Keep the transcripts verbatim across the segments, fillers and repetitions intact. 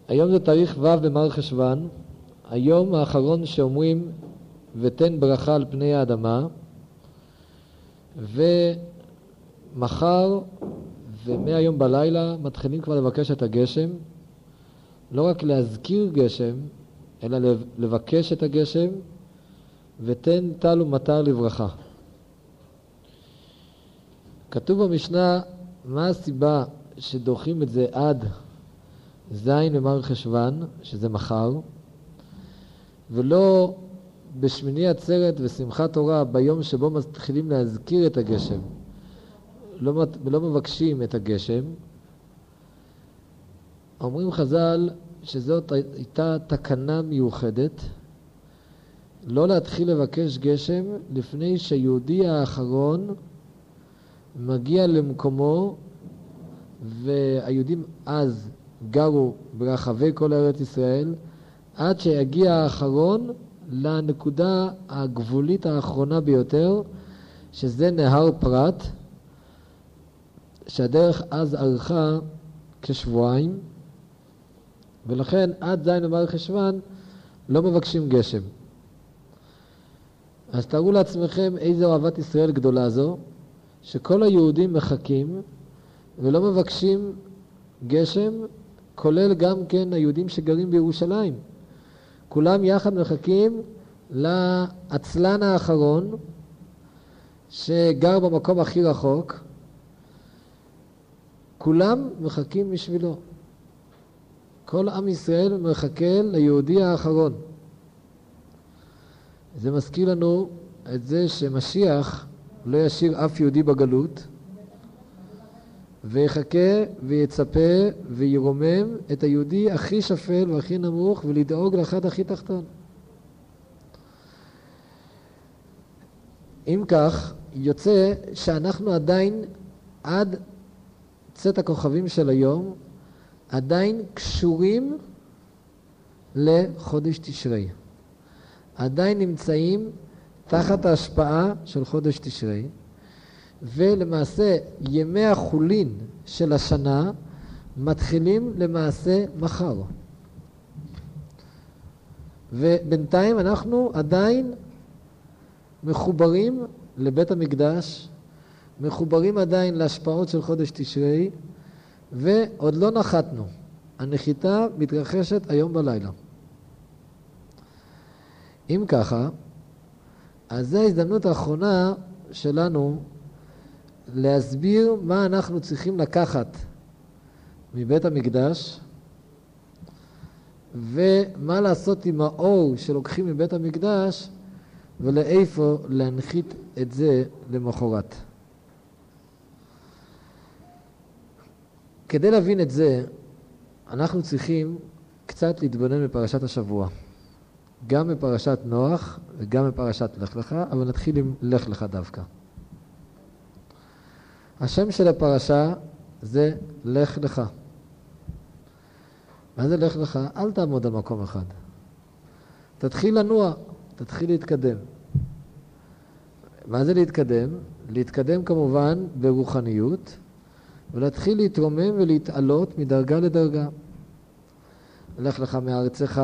היום זה תאריך ו' במר חשוון, היום האחרון שאומרים ותן ברכה על פני האדמה, ומחר ומהיום בלילה מתחילים כבר לבקש את הגשם, לא רק להזכיר גשם, אלא לבקש את הגשם, ותן טל ומטר לברכה. כתוב במשנה מה הסיבה שדוחים את זה עד זין במר חשוון, שזה מחר, ולא בשמיני עצרת ושמחת תורה ביום שבו מתחילים להזכיר את הגשם, לא, לא מבקשים את הגשם. אומרים חז"ל שזאת הייתה תקנה מיוחדת, לא להתחיל לבקש גשם לפני שהיהודי האחרון מגיע למקומו, והיהודים אז גרו ברחבי כל ארץ ישראל, עד שיגיע האחרון לנקודה הגבולית האחרונה ביותר, שזה נהר פרת, שהדרך אז ארכה כשבועיים, ולכן עד זין במר חשוון לא מבקשים גשם. אז תארו לעצמכם איזו אהבת ישראל גדולה זו, שכל היהודים מחכים ולא מבקשים גשם, כולל גם כן היהודים שגרים בירושלים. כולם יחד מחכים לעצלן האחרון שגר במקום הכי רחוק, כולם מחכים בשבילו. כל עם ישראל מחכה ליהודי האחרון. זה מזכיר לנו את זה שמשיח לא ישאיר אף יהודי בגלות, ויחכה ויצפה וירומם את היהודי הכי שפל והכי נמוך, ולדאוג לאחד הכי תחתון. אם כך, יוצא שאנחנו עדיין עד צאת הכוכבים של היום עדיין קשורים לחודש תשרי, עדיין נמצאים תחת ההשפעה של חודש תשרי, ולמעשה ימי החולין של השנה מתחילים למעשה מחר, ובינתיים אנחנו עדיין מחוברים לבית המקדש, מחוברים עדיין להשפעות של חודש תשרי, ועוד לא נחתנו. הנחיתה מתרחשת היום בלילה. אם ככה, אז זו ההזדמנות האחרונה שלנו להסביר מה אנחנו צריכים לקחת מבית המקדש, ומה לעשות עם האור שלוקחים מבית המקדש, ולאיפה להנחית את זה למחרת. כדי להבין את זה, אנחנו צריכים קצת להתבונן בפרשת השבוע. גם בפרשת נוח וגם בפרשת לך לך, אבל נתחיל עם לך לך דווקא. השם של הפרשה זה לך לך. מה זה לך לך? אל תעמוד על מקום אחד. תתחיל לנוע, תתחיל להתקדם. מה זה להתקדם? להתקדם כמובן ברוחניות, ולהתחיל להתרומם ולהתעלות מדרגה לדרגה. לך לך מארצך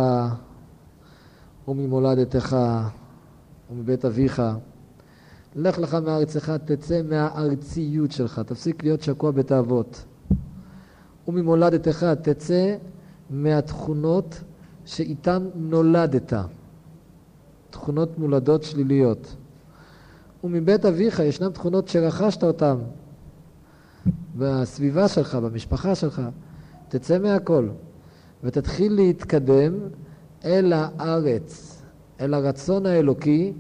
וממולדתך ומבית אביך. לך לך מארצך, תצא מהארציות שלך, תפסיק להיות שקוע בתאוות. וממולדתך, תצא מהתכונות שאיתן נולדת, תכונות מולדות שליליות. ומבית אביך ישנן תכונות שרכשת אותן בסביבה שלך, במשפחה שלך. תצא מהכל ותתחיל להתקדם אל הארץ, אל הרצון האלוקי,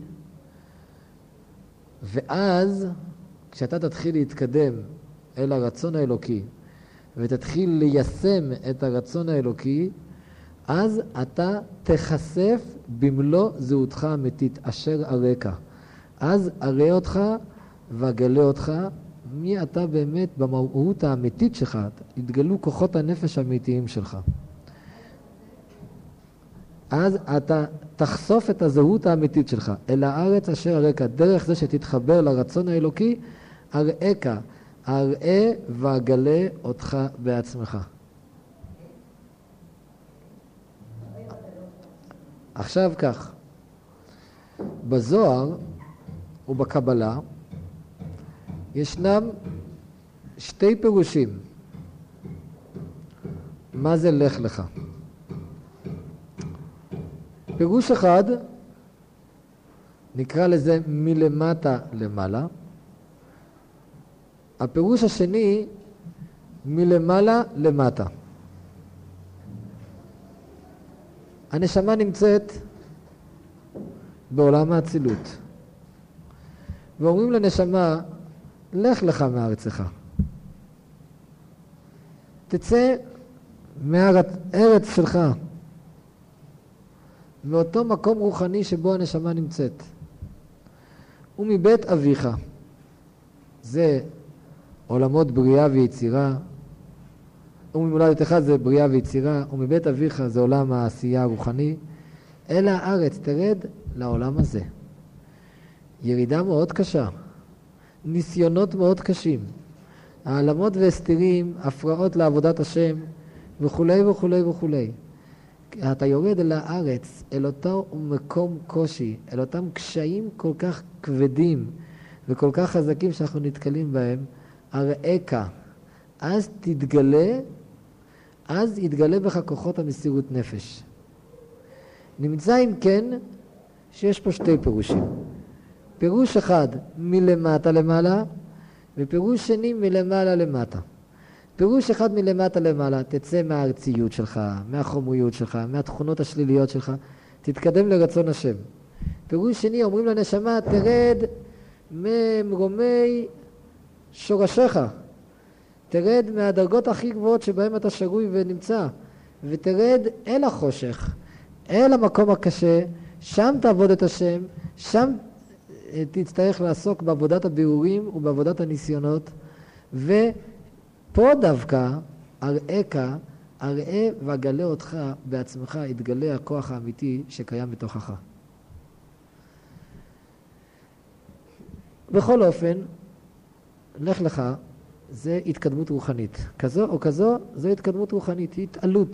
ואז כשאתה תתחיל להתקדם אל הרצון האלוקי ותתחיל ליישם את הרצון האלוקי, אז אתה תחשף במלוא זהותך האמיתית אשר הרקע. אז אראה אותך ואגלה אותך מי אתה באמת במהות האמיתית שלך, יתגלו כוחות הנפש האמיתיים שלך. אז אתה תחשוף את הזהות האמיתית שלך אל הארץ אשר הרקע, דרך זה שתתחבר לרצון האלוקי, אראך, אראה ואגלה אותך בעצמך. עכשיו כך, בזוהר ובקבלה ישנם שתי פירושים. מה זה לך לך? פירוש אחד נקרא לזה מלמטה למעלה. הפירוש השני מלמעלה למטה. הנשמה נמצאת בעולם האצילות. ואומרים לנשמה, לך לך מארצך. תצא מהארץ שלך. מאותו מקום רוחני שבו הנשמה נמצאת. ומבית אביך. זה עולמות בריאה ויצירה. וממולדתך זה בריאה ויצירה. ומבית אביך זה עולם העשייה הרוחני. אל הארץ, תרד לעולם הזה. ירידה מאוד קשה. ניסיונות מאוד קשים. העלמות והסתירים, הפרעות לעבודת השם, וכולי וכולי וכולי. אתה יורד אל הארץ, אל אותו מקום קושי, אל אותם קשיים כל כך כבדים וכל כך חזקים שאנחנו נתקלים בהם, הראיך, אז תתגלה, אז יתגלה בך כוחות המסירות נפש. נמצא אם כן שיש פה שתי פירושים. פירוש אחד מלמטה למעלה, ופירוש שני מלמעלה למטה. פירוש אחד מלמטה למעלה, תצא מהארציות שלך, מהחומריות שלך, מהתכונות השליליות שלך, תתקדם לרצון השם. פירוש שני, אומרים לנשמה, תרד ממרומי שורשיך. תרד מהדרגות הכי גבוהות שבהם אתה שרוי ונמצא, ותרד אל החושך, אל המקום הקשה, שם תעבוד את השם, שם תצטרך לעסוק בעבודת הבירורים ובעבודת הניסיונות, ופה דווקא אראיך, אראה ואגלה אותך בעצמך, יתגלה הכוח האמיתי שקיים בתוכך. בכל אופן, לך לך, זה התקדמות רוחנית. כזו או כזו, זו התקדמות רוחנית, היא התעלות.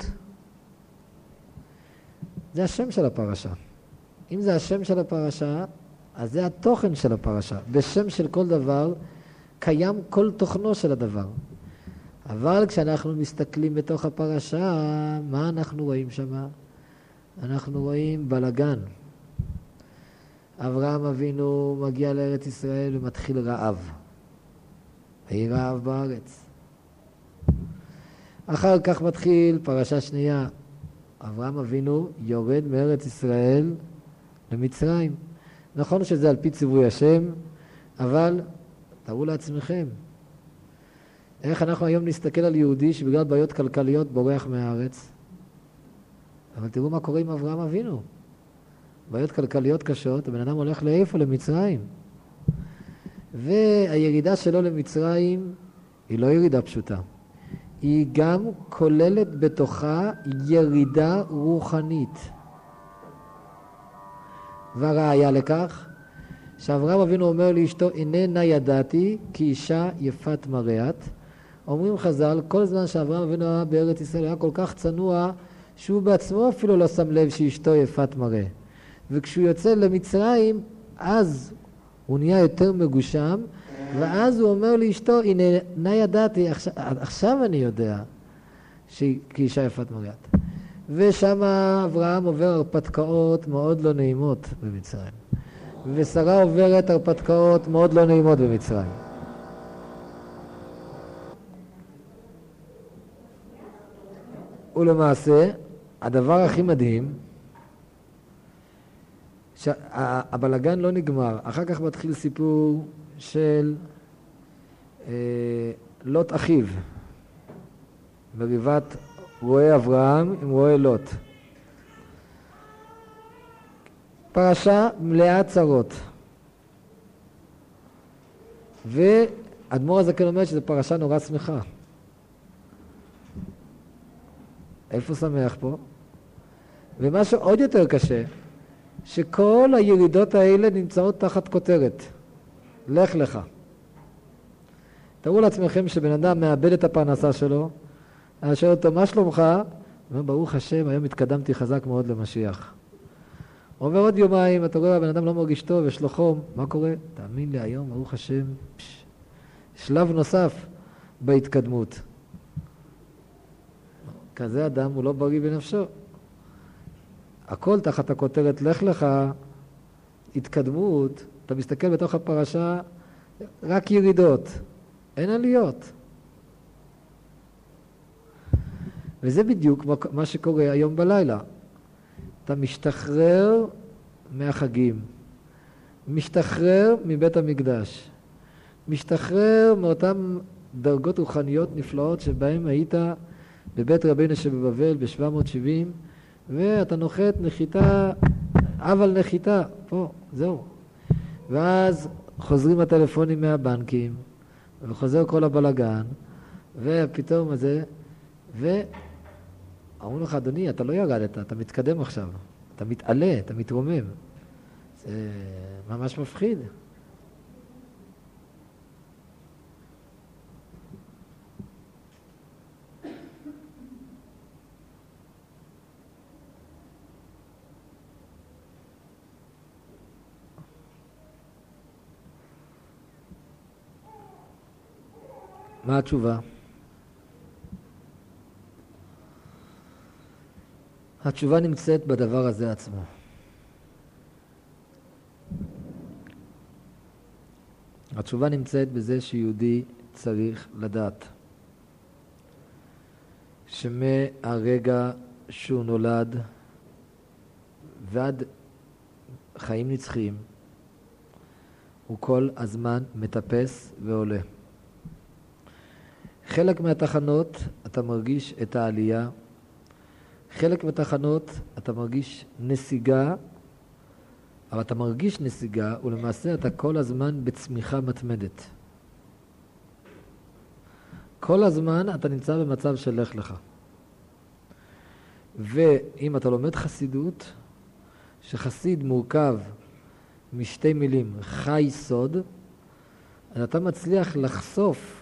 זה השם של הפרשה. אם זה השם של הפרשה, אז זה התוכן של הפרשה. בשם של כל דבר קיים כל תוכנו של הדבר. אבל כשאנחנו מסתכלים בתוך הפרשה, מה אנחנו רואים שם? אנחנו רואים בלגן. אברהם אבינו מגיע לארץ ישראל ומתחיל רעב. ויהי רעב בארץ. אחר כך מתחיל פרשה שנייה. אברהם אבינו יורד מארץ ישראל למצרים. נכון שזה על פי ציווי השם, אבל תראו לעצמכם. איך אנחנו היום נסתכל על יהודי שבגלל בעיות כלכליות בורח מהארץ? אבל תראו מה קורה עם אברהם אבינו. בעיות כלכליות קשות, הבן אדם הולך לאיפה? למצרים. והירידה שלו למצרים היא לא ירידה פשוטה. היא גם כוללת בתוכה ירידה רוחנית. והראיה לכך, שאברהם אבינו אומר לאשתו, איננה ידעתי כי אישה יפת מראת. אומרים חז"ל, כל זמן שאברהם אבינו היה בארץ ישראל היה כל כך צנוע, שהוא בעצמו אפילו לא שם לב שאשתו יפת מראה. וכשהוא יוצא למצרים, אז הוא נהיה יותר מגושם, ואז הוא אומר לאשתו, הנה ידעתי, עכשיו, עכשיו אני יודע שהיא אישה יפת מראת. ושם אברהם עובר הרפתקאות מאוד לא נעימות במצרים. ושרה עוברת הרפתקאות מאוד לא נעימות במצרים. ולמעשה, הדבר הכי מדהים, שהבלגן לא נגמר. אחר כך מתחיל סיפור של אה, לוט אחיו, מריבת רואה אברהם עם רואה לוט. פרשה מלאה צרות. ואדמו"ר הזקן אומר שזו פרשה נורא שמחה. איפה שמח פה? ומה שעוד יותר קשה, שכל הירידות האלה נמצאות תחת כותרת. לך לך. תראו לעצמכם שבן אדם מאבד את הפרנסה שלו, אני שואל אותו, מה שלומך? הוא אומר, ברוך השם, היום התקדמתי חזק מאוד למשיח. עובר עוד יומיים, אתה רואה, הבן אדם לא מרגיש טוב, יש לו חום, מה קורה? תאמין לי, היום, ברוך השם, פש, שלב נוסף בהתקדמות. כזה אדם הוא לא בריא בנפשו. הכל תחת הכותרת, לך לך, התקדמות, אתה מסתכל בתוך הפרשה, רק ירידות, אין עליות. וזה בדיוק מה שקורה היום בלילה. אתה משתחרר מהחגים, משתחרר מבית המקדש, משתחרר מאותן דרגות רוחניות נפלאות שבהן היית בבית רבינו שבבבל ב-שבע מאות שבעים, ואתה נוחת נחיתה, אבל נחיתה, פה, זהו. ואז חוזרים הטלפונים מהבנקים, וחוזר כל הבלגן, ופתאום הזה, ואומרים לך, אדוני, אתה לא ירדת, אתה מתקדם עכשיו, אתה מתעלה, אתה מתרומם. זה ממש מפחיד. מה התשובה? התשובה נמצאת בדבר הזה עצמו. התשובה נמצאת בזה שיהודי צריך לדעת שמהרגע שהוא נולד ועד חיים נצחיים הוא כל הזמן מטפס ועולה. חלק מהתחנות אתה מרגיש את העלייה, חלק מהתחנות אתה מרגיש נסיגה, אבל אתה מרגיש נסיגה ולמעשה אתה כל הזמן בצמיחה מתמדת. כל הזמן אתה נמצא במצב של לך לך. ואם אתה לומד חסידות, שחסיד מורכב משתי מילים, חי סוד, אז אתה מצליח לחשוף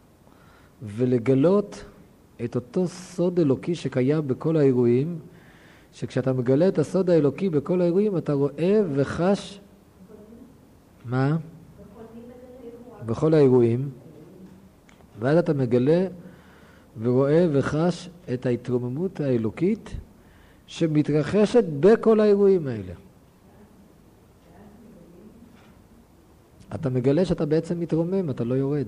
ולגלות את אותו סוד אלוקי שקיים בכל האירועים, שכשאתה מגלה את הסוד האלוקי בכל האירועים, אתה רואה וחש... מה? בכל האירועים. ואז אתה מגלה ורואה וחש את ההתרוממות האלוקית שמתרחשת בכל האירועים האלה. אתה מגלה שאתה בעצם מתרומם, אתה לא יורד.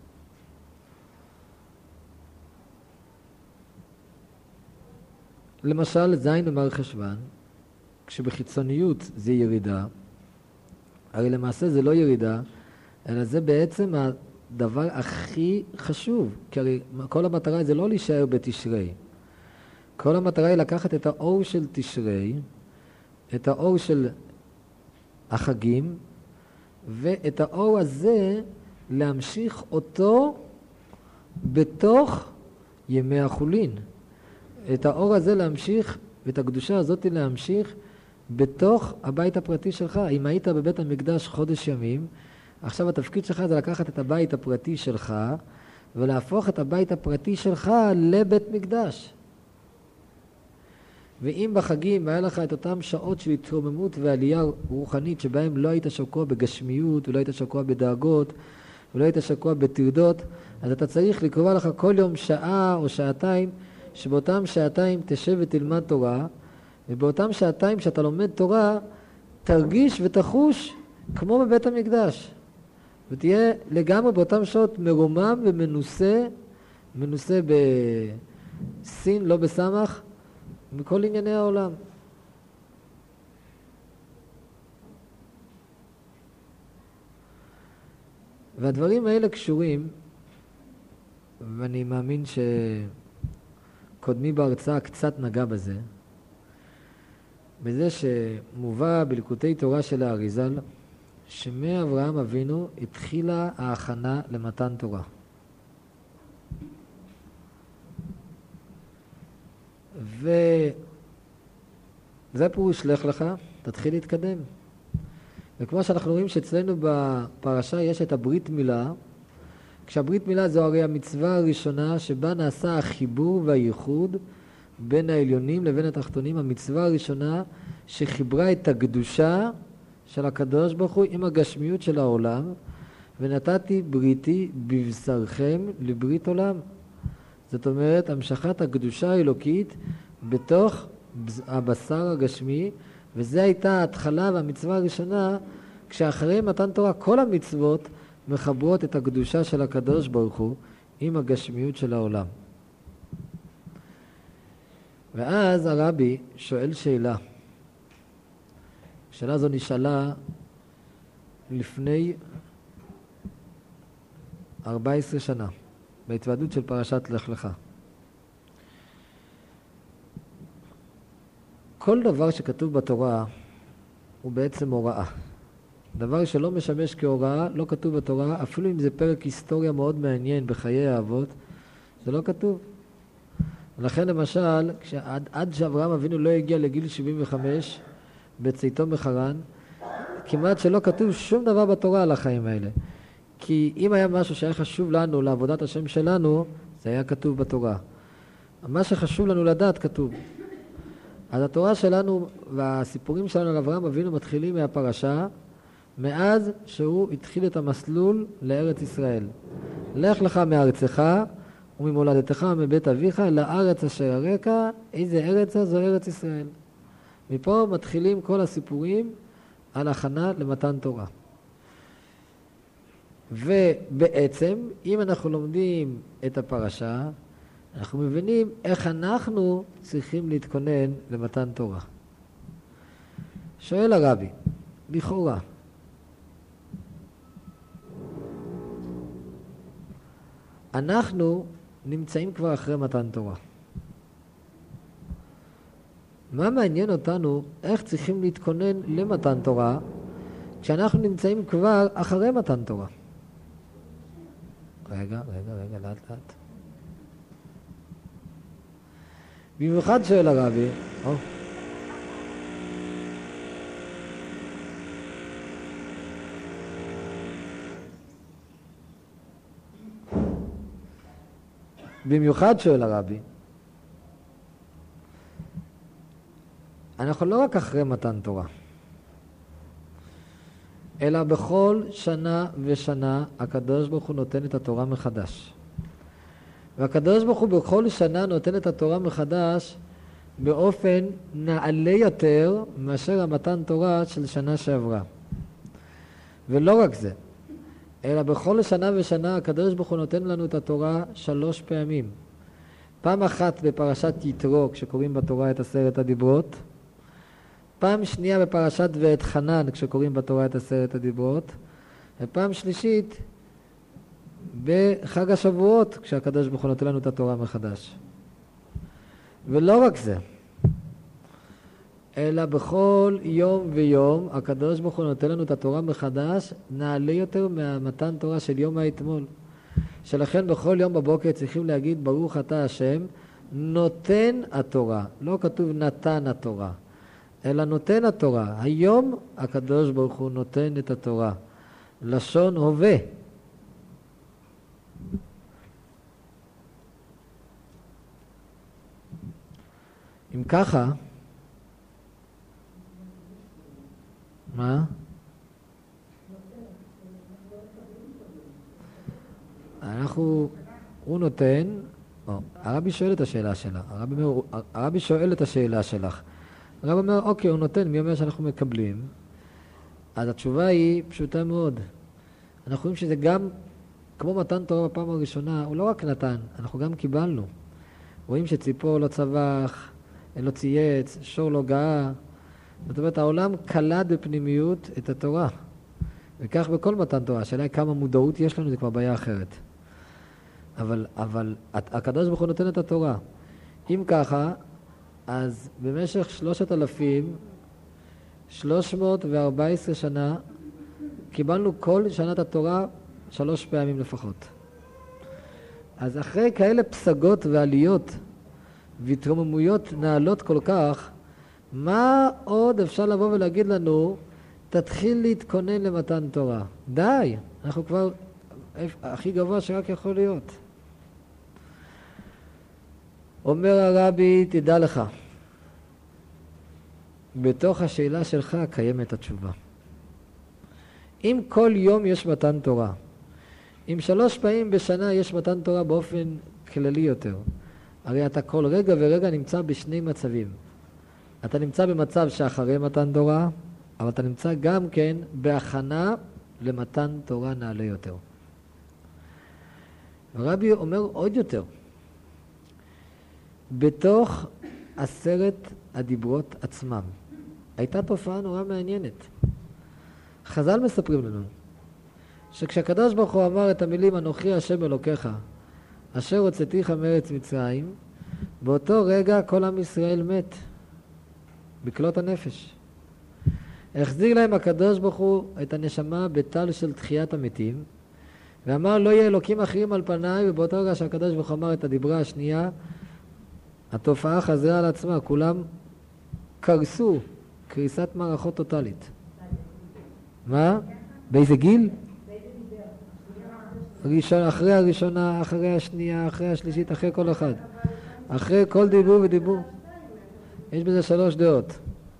למשל, זין במר חשוון, כשבחיצוניות זה ירידה, הרי למעשה זה לא ירידה, אלא זה בעצם הדבר הכי חשוב, כי הרי כל המטרה זה לא להישאר בתשרי. כל המטרה היא לקחת את האור של תשרי, את האור של החגים, ואת האור הזה להמשיך אותו בתוך ימי החולין. את האור הזה להמשיך, ואת הקדושה הזאת להמשיך בתוך הבית הפרטי שלך. אם היית בבית המקדש חודש ימים, עכשיו התפקיד שלך זה לקחת את הבית הפרטי שלך, ולהפוך את הבית הפרטי שלך לבית מקדש. ואם בחגים היה לך את אותם שעות של התרוממות ועלייה רוחנית, שבהם לא היית שקוע בגשמיות, ולא היית שקוע בדאגות, ולא היית שקוע בטרדות, אז אתה צריך לקרוא לך כל יום שעה או שעתיים, שבאותם שעתיים תשב ותלמד תורה, ובאותם שעתיים שאתה לומד תורה, תרגיש ותחוש כמו בבית המקדש. ותהיה לגמרי באותם שעות מרומם ומנוסה, מנוסה בסין, לא בסמך, מכל ענייני העולם. והדברים האלה קשורים, ואני מאמין שקודמי בהרצאה קצת נגע בזה, בזה שמובא בליקוטי תורה של האריזל, שמאברהם אבינו התחילה ההכנה למתן תורה. וזה פירוש לך לך, תתחיל להתקדם. וכמו שאנחנו רואים שאצלנו בפרשה יש את הברית מילה, כשהברית מילה זו הרי המצווה הראשונה שבה נעשה החיבור והייחוד בין העליונים לבין התחתונים, המצווה הראשונה שחיברה את הקדושה של הקדוש ברוך הוא עם הגשמיות של העולם, ונתתי בריתי בבשרכם לברית עולם. זאת אומרת, המשכת הקדושה האלוקית בתוך הבשר הגשמי, וזו הייתה ההתחלה והמצווה הראשונה, כשאחרי מתן תורה כל המצוות מחברות את הקדושה של הקדוש ברוך הוא עם הגשמיות של העולם. ואז הרבי שואל שאלה. השאלה הזו נשאלה לפני ארבע עשרה שנה, בהתוועדות של פרשת לך לך. כל דבר שכתוב בתורה הוא בעצם הוראה. דבר שלא משמש כהוראה, לא כתוב בתורה, אפילו אם זה פרק היסטוריה מאוד מעניין בחיי האבות, זה לא כתוב. לכן למשל, כשעד, עד שאברהם אבינו לא הגיע לגיל שבעים וחמש, בצאתו מחרן, כמעט שלא כתוב שום דבר בתורה על החיים האלה. כי אם היה משהו שהיה חשוב לנו, לעבודת השם שלנו, זה היה כתוב בתורה. מה שחשוב לנו לדעת כתוב. אז התורה שלנו והסיפורים שלנו על אברהם אבינו מתחילים מהפרשה, מאז שהוא התחיל את המסלול לארץ ישראל. לך לך מארצך וממולדתך ומבית אביך לארץ אשר אראך, איזה ארץ זו ארץ ישראל. מפה מתחילים כל הסיפורים על הכנה למתן תורה. ובעצם, אם אנחנו לומדים את הפרשה, אנחנו מבינים איך אנחנו צריכים להתכונן למתן תורה. שואל הרבי, לכאורה, אנחנו נמצאים כבר אחרי מתן תורה. מה מעניין אותנו איך צריכים להתכונן למתן תורה כשאנחנו נמצאים כבר אחרי מתן תורה? רגע, רגע, רגע, לאט לאט. במיוחד שואל הרבי, או. במיוחד שואל הרבי, אנחנו לא רק אחרי מתן תורה, אלא בכל שנה ושנה הקדוש ברוך הוא נותן את התורה מחדש. והקדוש ברוך הוא בכל שנה נותן את התורה מחדש באופן נעלה יותר מאשר המתן תורה של שנה שעברה. ולא רק זה, אלא בכל שנה ושנה הקדוש ברוך הוא נותן לנו את התורה שלוש פעמים. פעם אחת בפרשת יתרו כשקוראים בתורה את עשרת הדיברות, פעם שנייה בפרשת ואת חנן כשקוראים בתורה את עשרת הדיברות, ופעם שלישית בחג השבועות כשהקדוש ברוך הוא נותן לנו את התורה מחדש. ולא רק זה, אלא בכל יום ויום הקדוש ברוך הוא נותן לנו את התורה מחדש נעלה יותר מהמתן תורה של יום האתמול. שלכן בכל יום בבוקר צריכים להגיד ברוך אתה השם נותן התורה. לא כתוב נתן התורה, אלא נותן התורה. היום הקדוש ברוך הוא נותן את התורה. לשון הווה. אם ככה, מה? אנחנו, הוא נותן, או, הרבי שואל את השאלה שלה, הרבי, אומר, הרבי שואל את השאלה שלך. הרבי אומר, אוקיי, הוא נותן, מי אומר שאנחנו מקבלים? אז התשובה היא פשוטה מאוד. אנחנו רואים שזה גם, כמו מתן תורה בפעם הראשונה, הוא לא רק נתן, אנחנו גם קיבלנו. רואים שציפור לא צבח, לא צייץ, שור לא גאה. זאת אומרת, העולם קלד בפנימיות את התורה. וכך בכל מתן תורה. השאלה היא כמה מודעות יש לנו, זה כבר בעיה אחרת. אבל, אבל הקדוש ברוך הוא נותן את התורה. אם ככה, אז במשך שלושת אלפים, שלוש מאות וארבע עשרה שנה, קיבלנו כל שנת התורה שלוש פעמים לפחות. אז אחרי כאלה פסגות ועליות והתרוממויות נעלות כל כך, מה עוד אפשר לבוא ולהגיד לנו, תתחיל להתכונן למתן תורה? די, אנחנו כבר הכי גבוה שרק יכול להיות. אומר הרבי, תדע לך, בתוך השאלה שלך קיימת התשובה. אם כל יום יש מתן תורה, אם שלוש פעמים בשנה יש מתן תורה באופן כללי יותר, הרי אתה כל רגע ורגע נמצא בשני מצבים. אתה נמצא במצב שאחרי מתן תורה, אבל אתה נמצא גם כן בהכנה למתן תורה נעלה יותר. הרבי אומר עוד יותר, בתוך עשרת הדיברות עצמם הייתה תופעה נורא מעניינת. חז"ל מספרים לנו שכשהקדוש ברוך הוא אמר את המילים אנוכי השם אלוקיך אשר הוצאתיך מארץ מצרים, באותו רגע כל עם ישראל מת בכלות הנפש. החזיר להם הקדוש ברוך הוא את הנשמה בטל של תחיית המתים, ואמר לא יהיה אלוקים אחרים על פניי, ובאותו רגע שהקדוש ברוך הוא אמר את הדיברה השנייה, התופעה חזרה על עצמה, כולם קרסו, קריסת מערכות טוטלית. מה? באיזה גיל? ראשון, אחרי הראשונה, אחרי השנייה, אחרי השלישית, אחרי כל אחד. אחרי כל דיבור ודיבור. יש בזה שלוש דעות.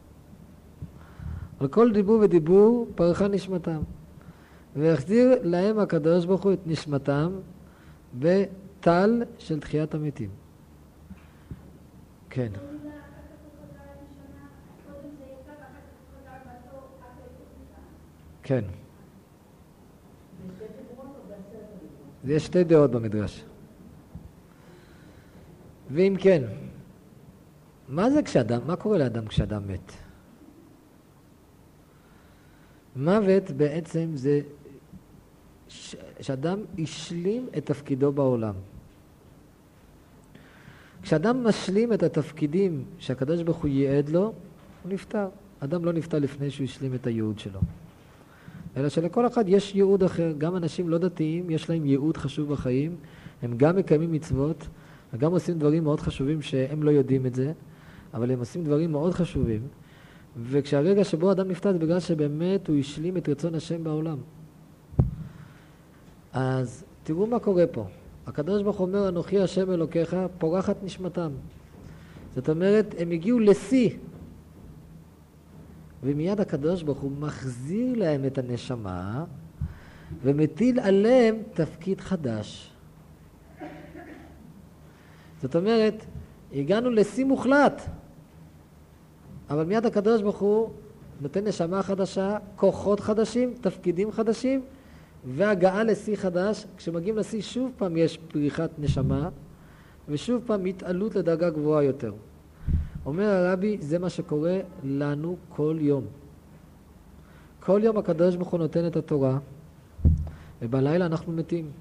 על כל דיבור ודיבור פרחה נשמתם. והחזיר להם הקדוש ברוך הוא את נשמתם בטל של תחיית המתים. כן. כן. יש שתי דעות במדרש. ואם כן, מה זה כשאדם, מה קורה לאדם כשאדם מת? מוות בעצם זה ש... שאדם השלים את תפקידו בעולם. כשאדם משלים את התפקידים שהקדוש ברוך הוא ייעד לו, הוא נפטר. אדם לא נפטר לפני שהוא השלים את הייעוד שלו. אלא שלכל אחד יש ייעוד אחר. גם אנשים לא דתיים, יש להם ייעוד חשוב בחיים. הם גם מקיימים מצוות, וגם עושים דברים מאוד חשובים שהם לא יודעים את זה, אבל הם עושים דברים מאוד חשובים. וכשהרגע שבו אדם נפטר זה בגלל שבאמת הוא השלים את רצון השם בעולם. אז תראו מה קורה פה. הקדוש ברוך הוא אומר אנוכי השם אלוקיך, פורחת נשמתם. זאת אומרת, הם הגיעו לשיא. ומיד הקדוש ברוך הוא מחזיר להם את הנשמה ומטיל עליהם תפקיד חדש. זאת אומרת, הגענו לשיא מוחלט. אבל מיד הקדוש ברוך הוא נותן נשמה חדשה, כוחות חדשים, תפקידים חדשים, והגעה לשיא חדש. כשמגיעים לשיא שוב פעם יש פריחת נשמה, ושוב פעם התעלות לדרגה גבוהה יותר. אומר הרבי, זה מה שקורה לנו כל יום. כל יום הקדוש ברוך הוא נותן את התורה, ובלילה אנחנו מתים.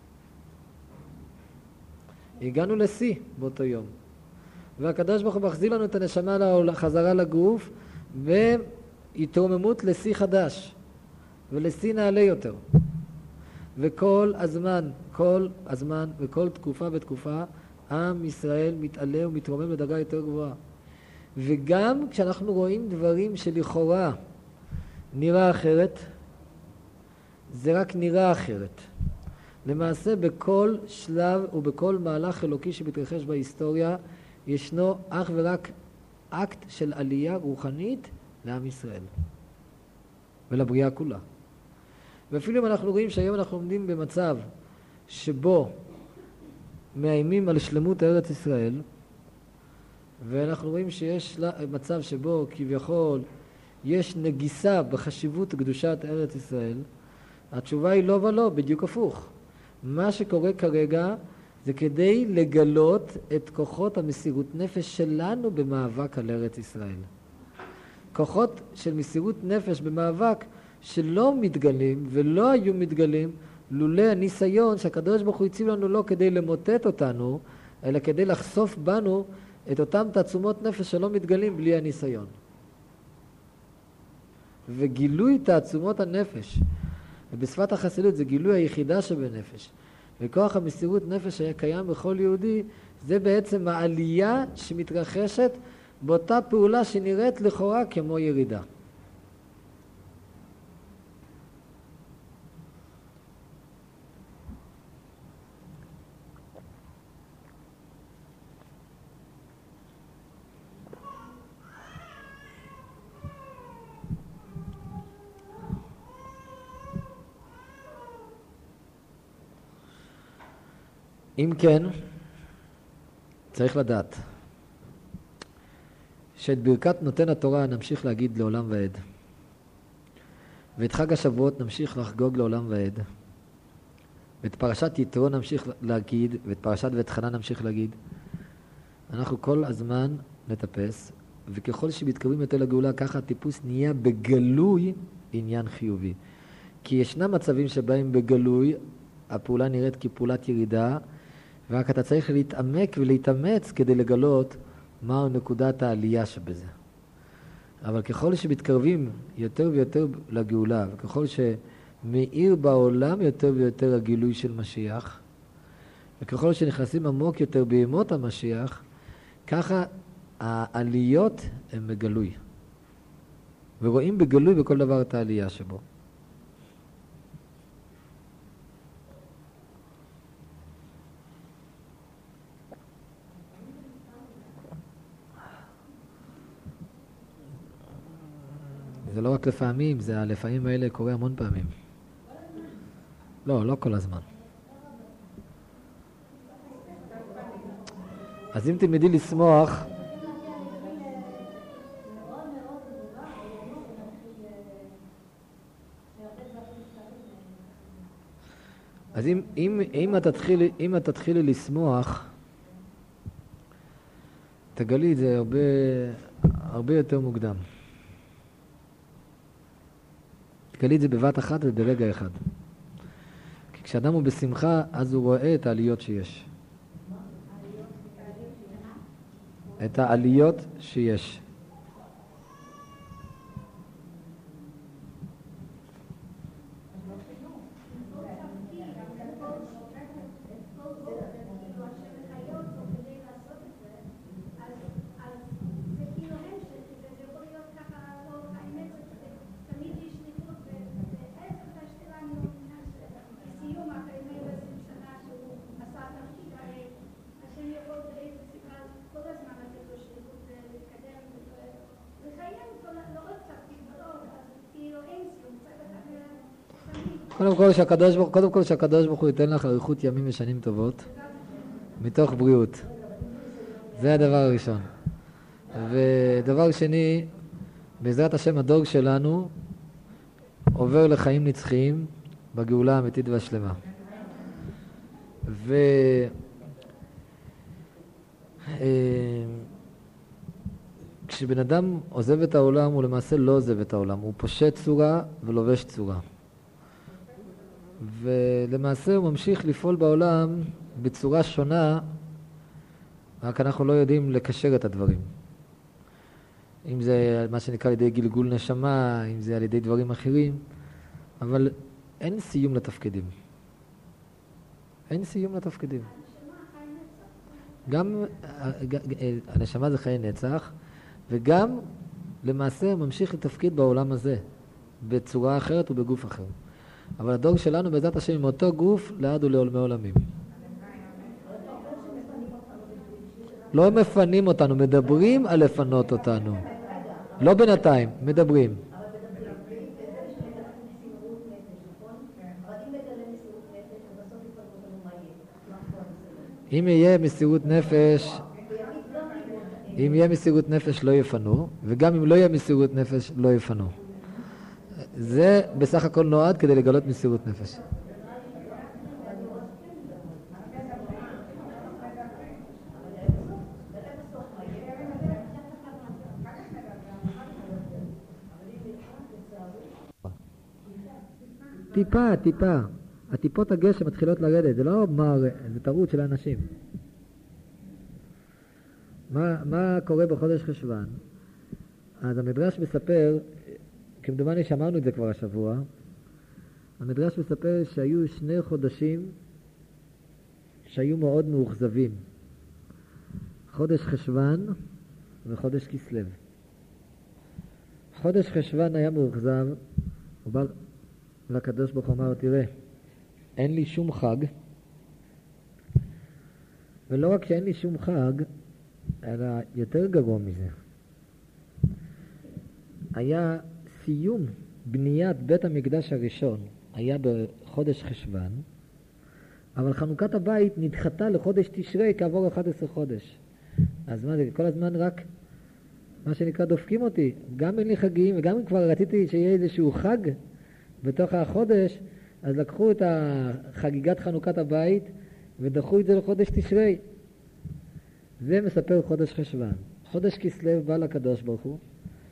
הגענו לשיא באותו יום. והקדוש ברוך הוא מחזיר לנו את הנשמה חזרה לגוף, והתרוממות לשיא חדש, ולשיא נעלה יותר. וכל הזמן, כל הזמן וכל תקופה בתקופה, עם ישראל מתעלה ומתרומם לדרגה יותר גבוהה. וגם כשאנחנו רואים דברים שלכאורה נראה אחרת, זה רק נראה אחרת. למעשה בכל שלב ובכל מהלך אלוקי שמתרחש בהיסטוריה, ישנו אך ורק אקט של עלייה רוחנית לעם ישראל ולבריאה כולה. ואפילו אם אנחנו רואים שהיום אנחנו עומדים במצב שבו מאיימים על שלמות ארץ ישראל, ואנחנו רואים שיש מצב שבו כביכול יש נגיסה בחשיבות קדושת ארץ ישראל, התשובה היא לא ולא, בדיוק הפוך. מה שקורה כרגע זה כדי לגלות את כוחות המסירות נפש שלנו במאבק על ארץ ישראל. כוחות של מסירות נפש במאבק שלא מתגלים ולא היו מתגלים לולא הניסיון שהקדוש ברוך הוא הציב לנו לא כדי למוטט אותנו, אלא כדי לחשוף בנו את אותם תעצומות נפש שלא מתגלים בלי הניסיון. וגילוי תעצומות הנפש, ובשפת החסידות זה גילוי היחידה שבנפש, וכוח המסירות נפש שהיה קיים בכל יהודי, זה בעצם העלייה שמתרחשת באותה פעולה שנראית לכאורה כמו ירידה. אם כן, צריך לדעת שאת ברכת נותן התורה נמשיך להגיד לעולם ועד. ואת חג השבועות נמשיך לחגוג לעולם ועד. ואת פרשת יתרו נמשיך להגיד, ואת פרשת ואת חנה נמשיך להגיד. אנחנו כל הזמן נטפס, וככל שמתקרבים יותר לגאולה, ככה הטיפוס נהיה בגלוי עניין חיובי. כי ישנם מצבים שבהם בגלוי הפעולה נראית כפעולת ירידה, ורק אתה צריך להתעמק ולהתאמץ כדי לגלות מהו נקודת העלייה שבזה. אבל ככל שמתקרבים יותר ויותר לגאולה, וככל שמאיר בעולם יותר ויותר הגילוי של משיח, וככל שנכנסים עמוק יותר בימות המשיח, ככה העליות הן בגלוי. ורואים בגלוי בכל דבר את העלייה שבו. זה לא רק לפעמים, זה הלפעמים האלה קורה המון פעמים. לא, לא כל הזמן. אז אם תלמדי לשמוח, אז אם, אם, אם את תתחילי, אם את תתחילי לשמוח, תגלי את זה הרבה, הרבה יותר מוקדם. תגלי את זה בבת אחת וברגע אחד. כי כשאדם הוא בשמחה, אז הוא רואה את העליות שיש. את העליות שיש. קודם כל שהקדוש ברוך, קודם כל שהקדוש ברוך הוא ייתן לך אריכות ימים ושנים טובות מתוך בריאות. זה הדבר הראשון. ודבר שני, בעזרת השם הדור שלנו עובר לחיים נצחיים בגאולה האמיתית והשלמה. ו כשבן אדם עוזב את העולם, הוא למעשה לא עוזב את העולם, הוא פושט צורה ולובש צורה. ולמעשה הוא ממשיך לפעול בעולם בצורה שונה, רק אנחנו לא יודעים לקשר את הדברים. אם זה מה שנקרא על ידי גלגול נשמה, אם זה על ידי דברים אחרים, אבל אין סיום לתפקידים. אין סיום לתפקידים. גם הנשמה זה חיי נצח, וגם למעשה ממשיך לתפקיד בעולם הזה, בצורה אחרת ובגוף אחר. אבל הדור שלנו בעזרת השם עם אותו גוף לעד ולעולמי עולמים. לא מפנים אותנו, מדברים על לפנות אותנו. לא בינתיים, מדברים. אם יהיה מסירות נפש, אם יהיה מסירות נפש לא יפנו, וגם אם לא יהיה מסירות נפש לא יפנו. זה בסך הכל נועד כדי לגלות מסירות נפש. טיפה, טיפה. הטיפות הגשם מתחילות לרדת, זה לא מר, זה טעות של האנשים. מה, מה קורה בחודש חשוון? אז המדרש מספר, כמדומני שאמרנו את זה כבר השבוע, המדרש מספר שהיו שני חודשים שהיו מאוד מאוכזבים. חודש חשוון וחודש כסלו. חודש חשוון היה מאוכזב, הוא בא לקדוש ברוך הוא אמר, תראה, אין לי שום חג, ולא רק שאין לי שום חג, אלא יותר גרוע מזה. היה סיום בניית בית המקדש הראשון, היה בחודש חשוון, אבל חנוכת הבית נדחתה לחודש תשרי כעבור אחד עשר חודש. אז מה זה? כל הזמן רק מה שנקרא דופקים אותי. גם אין לי חגים, וגם אם כבר רציתי שיהיה איזשהו חג בתוך החודש, אז לקחו את חגיגת חנוכת הבית ודחו את זה לחודש תשרי. זה מספר חודש חשוון. חודש כסלו בא לקדוש ברוך הוא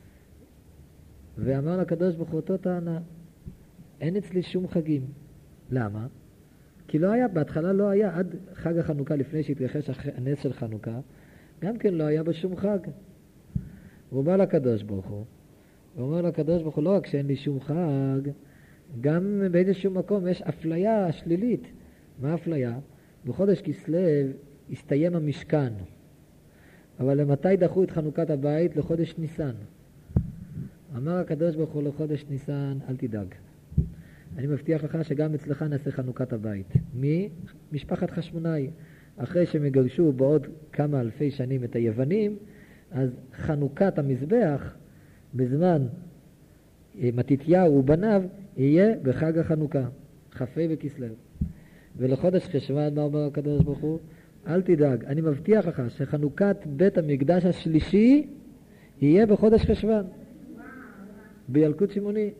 ואמר לקדוש ברוך הוא אותו טענה, אין אצלי שום חגים. למה? כי לא היה, בהתחלה לא היה, עד חג החנוכה, לפני שהתרחש הנס של חנוכה, גם כן לא היה בשום חג. הוא בא לקדוש ברוך הוא, הוא אומר לקדוש ברוך הוא, לא רק שאין לי שום חג, גם באיזשהו מקום יש אפליה שלילית. מה האפליה? בחודש כסלו הסתיים המשכן, אבל למתי דחו את חנוכת הבית? לחודש ניסן. אמר הקדוש ברוך הוא לחודש ניסן, אל תדאג, אני מבטיח לך שגם אצלך נעשה חנוכת הבית. מי? משפחת חשמונאי. אחרי שהם יגרשו בעוד כמה אלפי שנים את היוונים, אז חנוכת המזבח בזמן מתתיהו ובניו יהיה בחג החנוכה, כ"ה בכסלו. ולחודש חשוון מה אומר הקדוש ברוך הוא? אל תדאג, אני מבטיח לך שחנוכת בית המקדש השלישי יהיה בחודש חשוון, בילקוט שמעוני.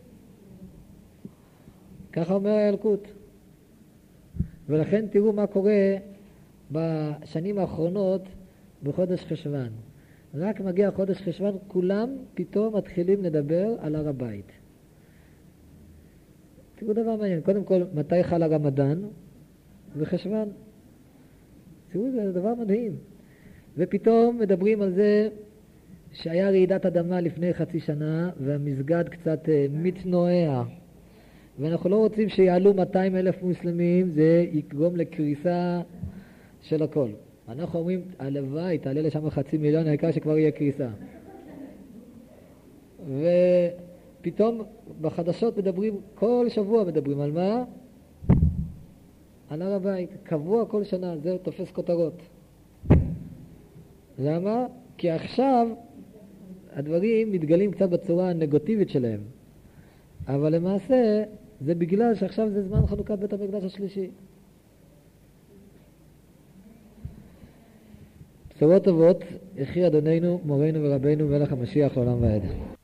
ככה אומר הילקוט. ולכן תראו מה קורה בשנים האחרונות בחודש חשוון. רק מגיע חודש חשוון, כולם פתאום מתחילים לדבר על הר הבית. תראו דבר מעניין, קודם כל, מתי חל הרמדאן? בחשוון. תראו, זה דבר מדהים. ופתאום מדברים על זה שהיה רעידת אדמה לפני חצי שנה, והמסגד קצת מתנועע. ואנחנו לא רוצים שיעלו מאתיים אלף מוסלמים, זה יגרום לקריסה של הכל. אנחנו אומרים, הלוואי, תעלה לשם חצי מיליון, העיקר שכבר יהיה קריסה. ופתאום בחדשות מדברים, כל שבוע מדברים על מה? על הר הבית. קבוע כל שנה, זה תופס כותרות. למה? כי עכשיו הדברים מתגלים קצת בצורה הנגטיבית שלהם. אבל למעשה זה בגלל שעכשיו זה זמן חנוכת בית המקדש השלישי. בשורות טובות, יחי אדוננו, מורנו ורבנו, מלך המשיח לעולם ועד.